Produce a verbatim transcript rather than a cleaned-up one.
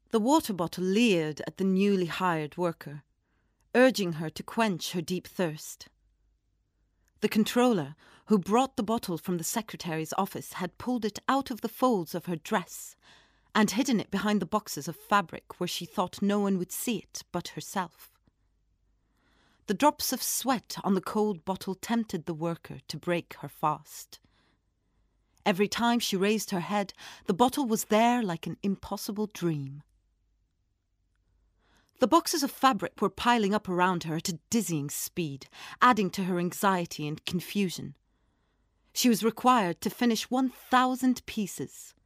The water bottle leered at the newly hired worker, urging her to quench her deep thirst. The controller, who brought the bottle from the secretary's office, had pulled it out of the folds of her dress and hidden it behind the boxes of fabric where she thought no one would see it but herself. The drops of sweat on the cold bottle tempted the worker to break her fast. Every time she raised her head, the bottle was there like an impossible dream. The boxes of fabric were piling up around her at a dizzying speed, adding to her anxiety and confusion. She was required to finish one thousand pieces,